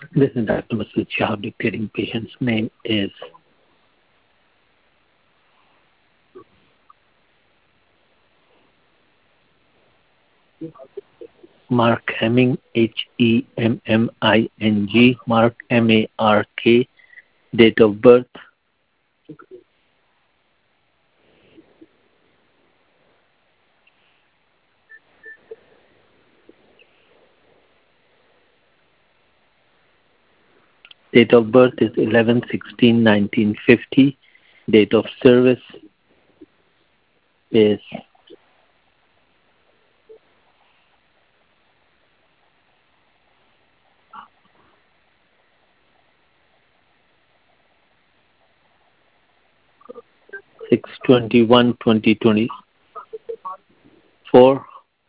This is Dr. Masood Shah dictating patient's name is Mark Hemming, Hemming, Mark Mark. Date of birth 11/16/1950. Date of service is 6/21/2024.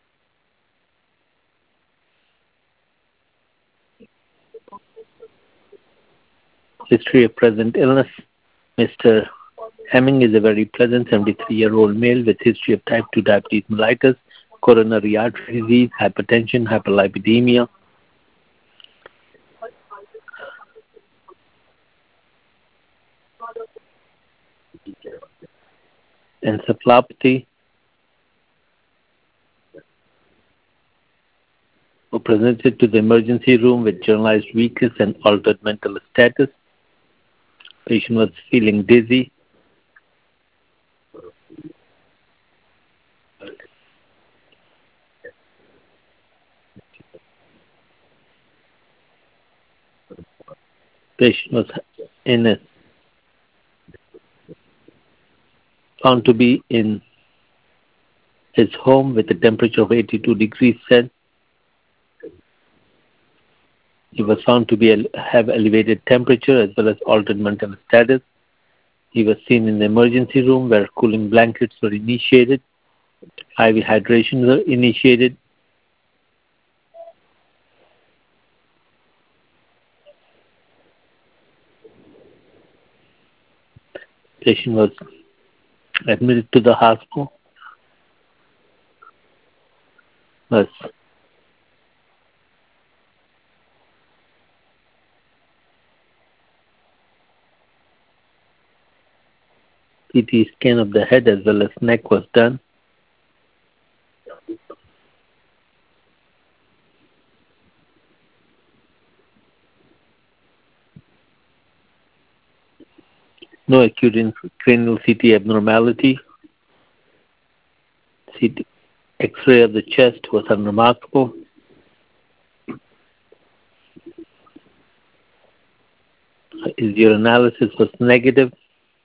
History of present illness. Mr. Hemming is a very pleasant 73-year-old male with history of type 2 diabetes mellitus, coronary artery disease, hypertension, hyperlipidemia, encephalopathy, who presented to the emergency room with generalized weakness and altered mental status. Patient was feeling dizzy. Patient was in a, found to be in his home with a temperature of 82 degrees C. He was found to have elevated temperature as well as altered mental status. He was seen in the emergency room where cooling blankets were initiated. IV hydration were initiated. Patient was admitted to the hospital. Was CT scan of the head as well as neck was done. No acute cranial CT abnormality. CT X-ray of the chest was unremarkable. His urinalysis was negative.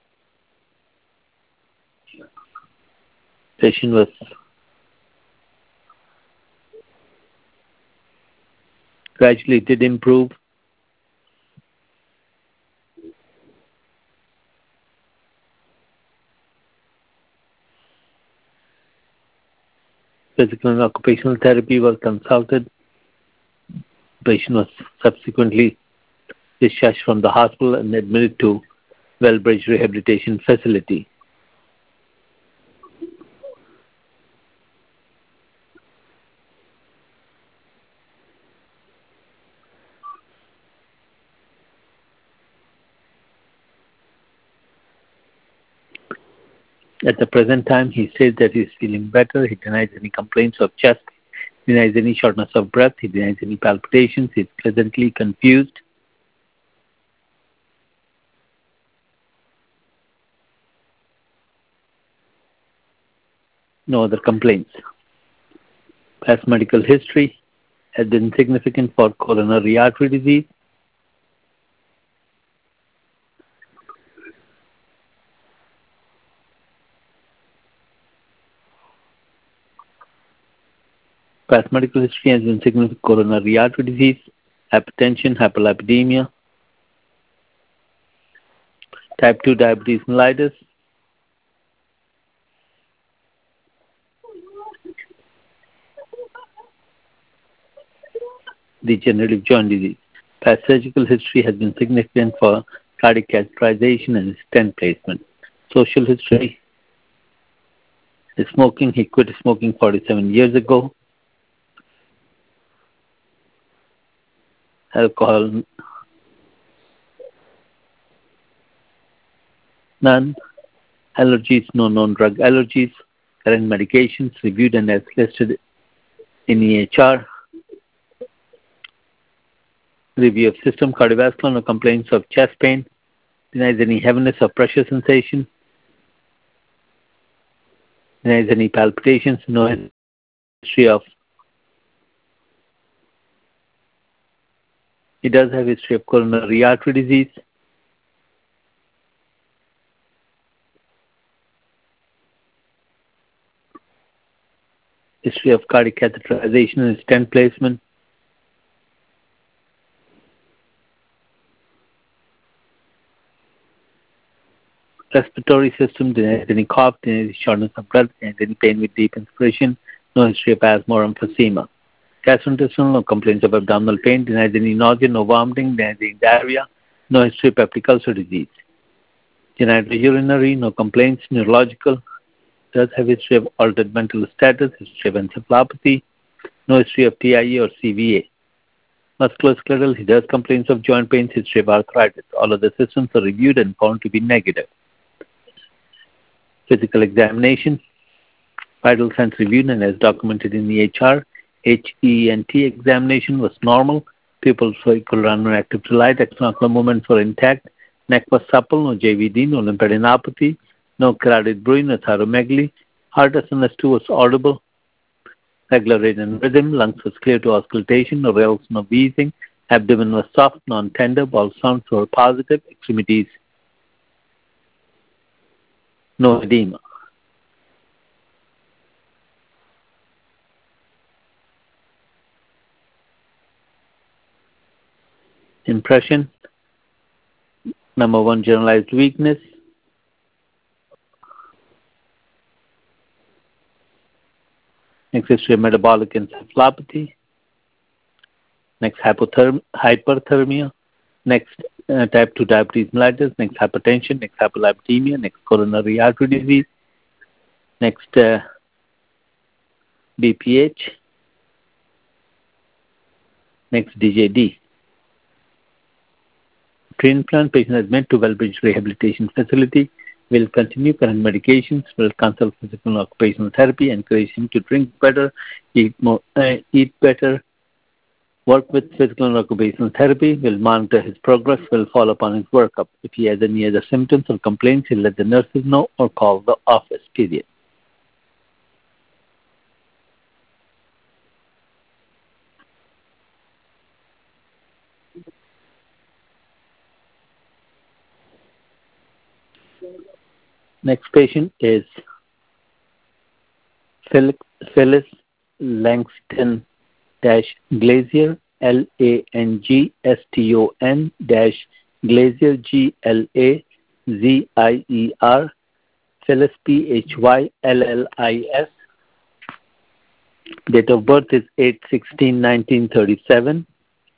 Patient was gradually did improve. Physical and occupational therapy was consulted. Patient was subsequently discharged from the hospital and admitted to Wellbridge Rehabilitation Facility. At the present time, he says that he is feeling better. He denies any complaints of chest, denies any shortness of breath, he denies any palpitations, he is pleasantly confused. No other complaints. Past medical history has been significant for coronary artery disease. Past medical history has been significant coronary artery disease, hypertension, hyperlipidemia, type 2 diabetes mellitus, degenerative joint disease. Past surgical history has been significant for cardiac catheterization and stent placement. Social history is smoking. He quit smoking 47 years ago. alcohol none, allergies no known drug allergies, current medications reviewed and as listed in EHR, review of system, cardiovascular, no complaints of chest pain, denies any heaviness or pressure sensation, denies any palpitations, no history of, he does have history of coronary artery disease, history of cardiac catheterization and stent placement, respiratory system, denies any cough, denies shortness of breath, denies any pain with deep inspiration, no history of asthma or emphysema. Gastrointestinal, no complaints of abdominal pain, denies any nausea, no vomiting, denies any diarrhea, no history of peptic ulcer disease. Genitourinary, no complaints, neurological, does have history of altered mental status, history of encephalopathy, no history of TIA or CVA. Musculoskeletal, he does complaints of joint pains, history of arthritis. All other systems are reviewed and found to be negative. Physical examination, vital signs reviewed and as documented in the EHR, HENT examination was normal. Pupils were equilateral active to light, extraocular movements were intact, neck was supple, no JVD, no lymphadenopathy, no carotid bruit, no thyromegaly, heart SNS2 was audible, regular rate and rhythm, lungs was clear to auscultation, no rales, no wheezing, abdomen was soft, non-tender, bowel sounds were positive, extremities, no edema. Impression, number one, generalized weakness. Next, history of metabolic encephalopathy. Next, hyperthermia. Next, type 2 diabetes mellitus. Next, hypertension. Next, hyperlipidemia. Next, coronary artery disease. Next, BPH. Next, DJD. Pre-implant patient is meant to Wellbridge Rehabilitation Facility. Will continue current medications. Will consult physical and occupational therapy. Encourage him to drink better, eat better. Work with physical and occupational therapy. Will monitor his progress. Will follow up on his workup. If he has any other symptoms or complaints, he'll let the nurses know or call the office. Period. Next patient is Phyllis Langston Glazier, Langston Glazier, Glazier, Phyllis Phyllis. Date of birth is 8/16/1937.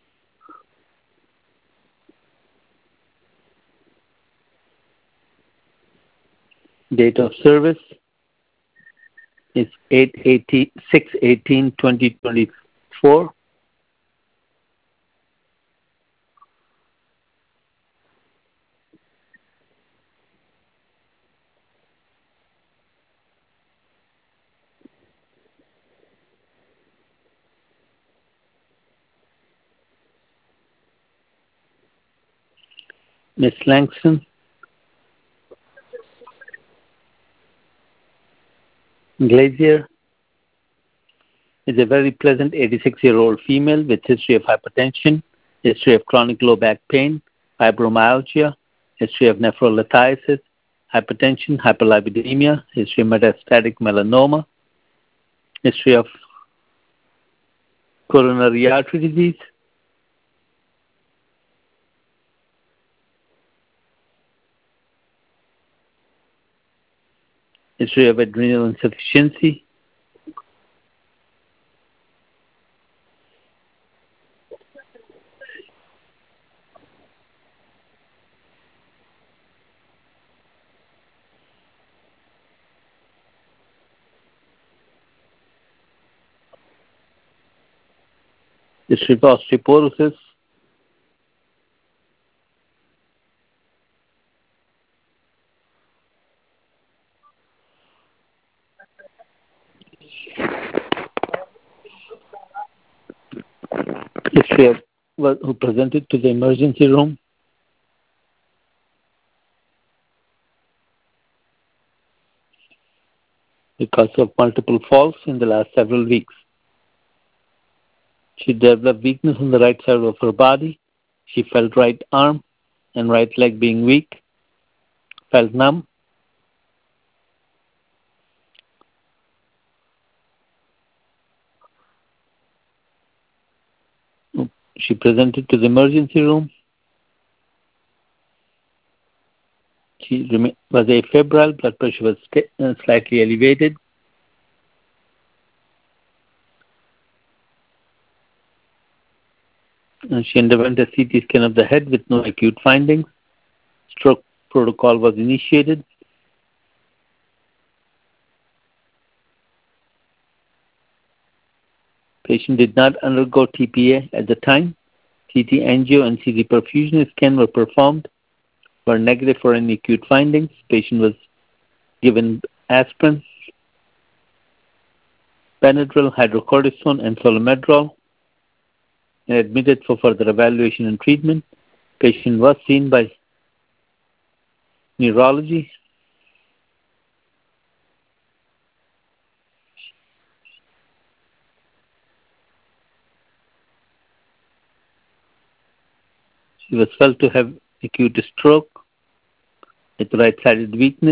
Date of service is 6/18/2024. Miss Langston Glazier is a very pleasant 86-year-old female with history of hypertension, history of chronic low back pain, fibromyalgia, history of nephrolithiasis, hypertension, hyperlipidemia, history of metastatic melanoma, history of coronary artery disease, history of adrenal insufficiency, history of osteoporosis, History of who presented to the emergency room because of multiple falls in the last several weeks. She developed weakness on the right side of her body. She felt right arm and right leg being weak, felt numb. She presented to the emergency room. She was afebrile, blood pressure was slightly elevated. And she underwent a CT scan of the head with no acute findings. Stroke protocol was initiated. Patient did not undergo TPA at the time. CT angio and CT perfusion scan were performed, were negative for any acute findings. Patient was given aspirin, Benadryl, hydrocortisone, and Solomedrol, and admitted for further evaluation and treatment. Patient was seen by neurology. She was felt to have acute stroke with right-sided weakness.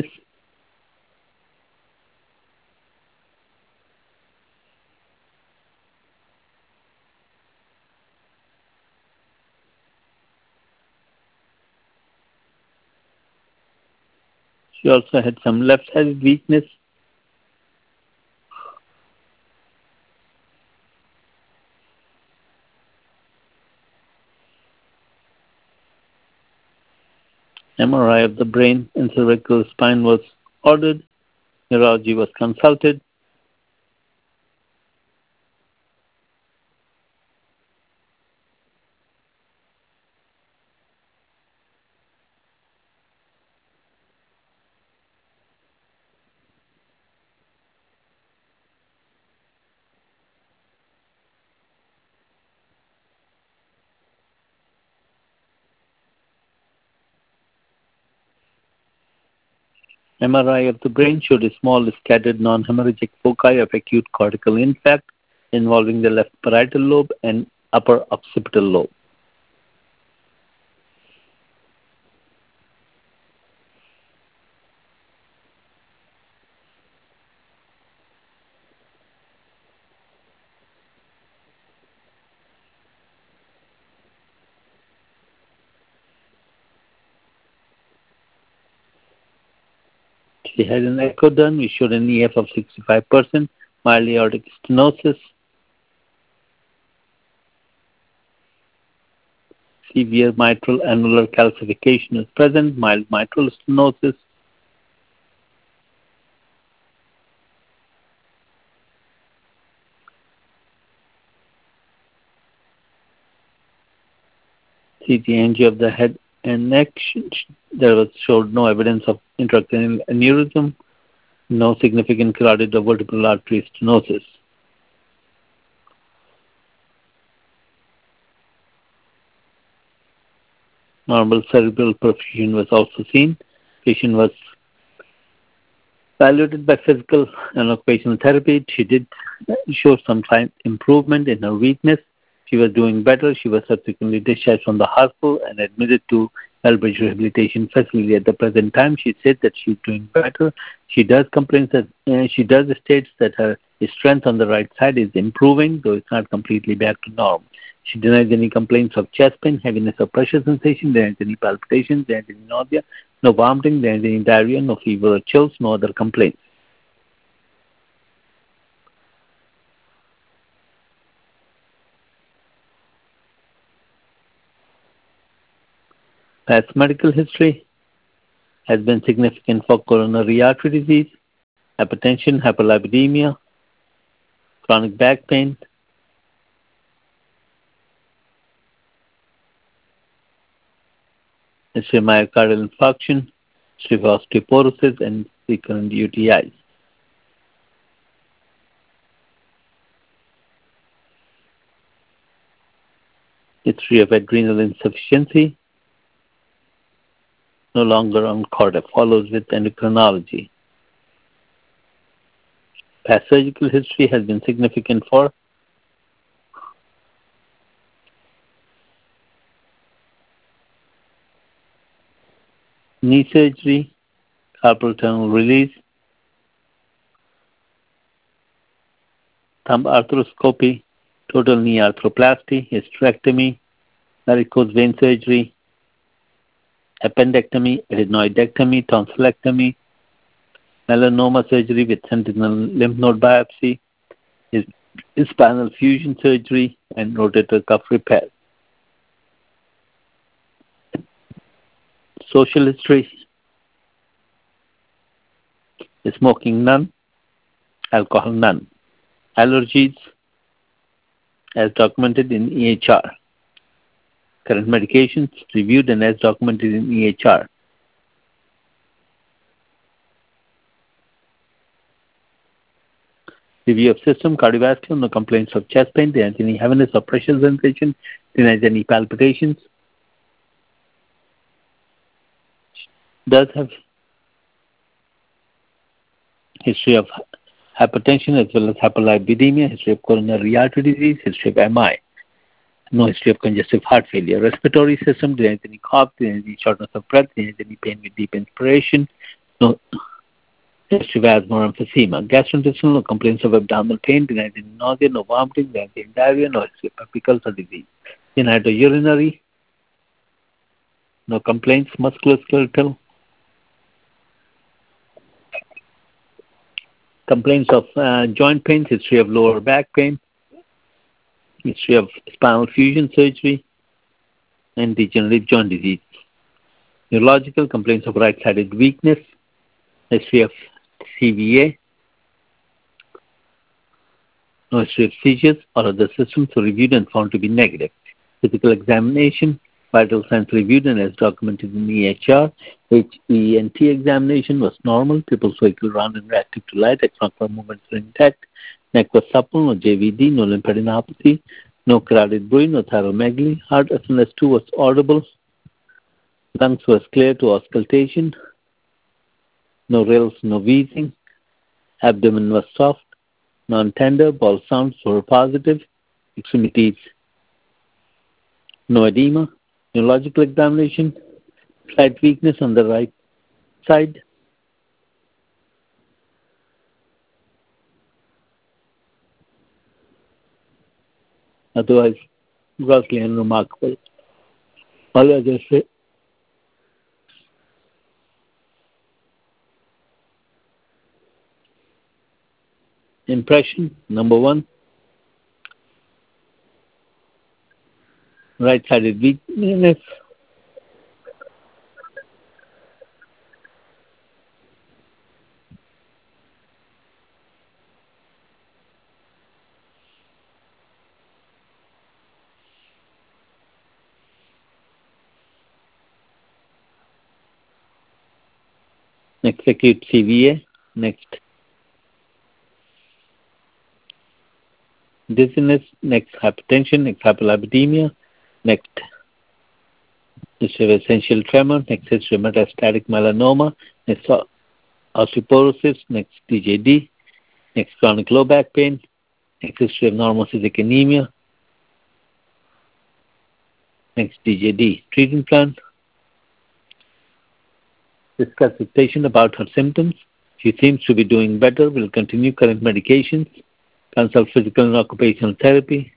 She also had some left-sided weakness. MRI of the brain and cervical spine was ordered. Neurology was consulted. MRI of the brain showed a small scattered non-hemorrhagic foci of acute cortical infarct involving the left parietal lobe and upper occipital lobe. She had an echo done. We showed an EF of 65%, mild aortic stenosis, severe mitral annular calcification is present, mild mitral stenosis. CT angio of the head and neck. There was showed no evidence of intracranial aneurysm, no significant carotid or vertebral artery stenosis. Normal cerebral perfusion was also seen. Patient was evaluated by physical and occupational therapy. She did show some improvement in her weakness. She was doing better. She was subsequently discharged from the hospital and admitted to Elbridge Rehabilitation Facility. At the present time, she said that she's doing better. She does complain that she does states that her strength on the right side is improving, though it's not completely back to normal. She denies any complaints of chest pain, heaviness or pressure sensation, there isn't any palpitations, there isn't any nausea, no vomiting, there isn't any diarrhea, no fever or chills, no other complaints. Past medical history has been significant for coronary artery disease, hypertension, hyperlipidemia, chronic back pain, history of myocardial infarction, history of osteoporosis, and recurrent UTIs. History of adrenal insufficiency, no longer on Corda, follows with endocrinology. Past surgical history has been significant for knee surgery, carpal tunnel release, thumb arthroscopy, total knee arthroplasty, hysterectomy, varicose vein surgery, appendectomy, adenoidectomy, tonsillectomy, melanoma surgery with sentinel lymph node biopsy, spinal fusion surgery, and rotator cuff repair. Social history: smoking none, alcohol none. Allergies as documented in EHR. Current medications reviewed and as documented in EHR. Review of system: cardiovascular, no complaints of chest pain, denies any heaviness or pressure sensation, denies any palpitations. Does have history of hypertension as well as hyperlipidemia, history of coronary artery disease, history of MI. No history of congestive heart failure. Respiratory system: denies any cough, denies any shortness of breath, denies any pain with deep inspiration. No history of asthma or emphysema. Gastrointestinal: no complaints of abdominal pain, denies any nausea, no vomiting, denies any diarrhea, no history of peptic ulcer disease. Genitourinary: no complaints. Musculoskeletal: complaints of joint pains, history of lower back pain, history of spinal fusion surgery, and degenerative joint disease. Neurological: complaints of right-sided weakness, history of CVA, no history of seizures or other systems were reviewed and found to be negative. Physical examination: vital signs reviewed and as documented in EHR. HENT examination was normal. Pupils were round and reactive to light. Exocrine movements were intact. Neck was supple. No JVD. No lymphadenopathy. No carotid bruit. No thyromegaly. Heart SNS2 was audible. Lungs was clear to auscultation. No rills. No wheezing. Abdomen was soft, non-tender. Bowel sounds were positive. Extremities: no edema. Neurological examination: slight weakness on the right side. Otherwise, grossly unremarkable. All others say impression: number one, right-sided weakness. Next, acute CVA. Next, dizziness. Next, hypertension. Next, hyperlipidemia. Next, history of essential tremor. Next, history of metastatic melanoma. Next, osteoporosis. Next, DJD. Next, chronic low back pain. Next, history of normocytic anemia. Next, DJD. Treatment plan: discuss with patient about her symptoms. She seems to be doing better. Will continue current medications. Consult physical and occupational therapy.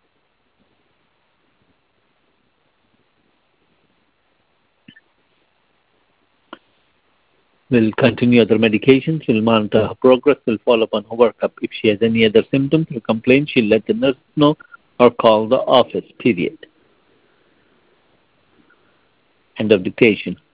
Will continue other medications. Will monitor her progress. Will follow up on her workup. If she has any other symptoms or complaints, she'll let the nurse know or call the office, period. End of dictation.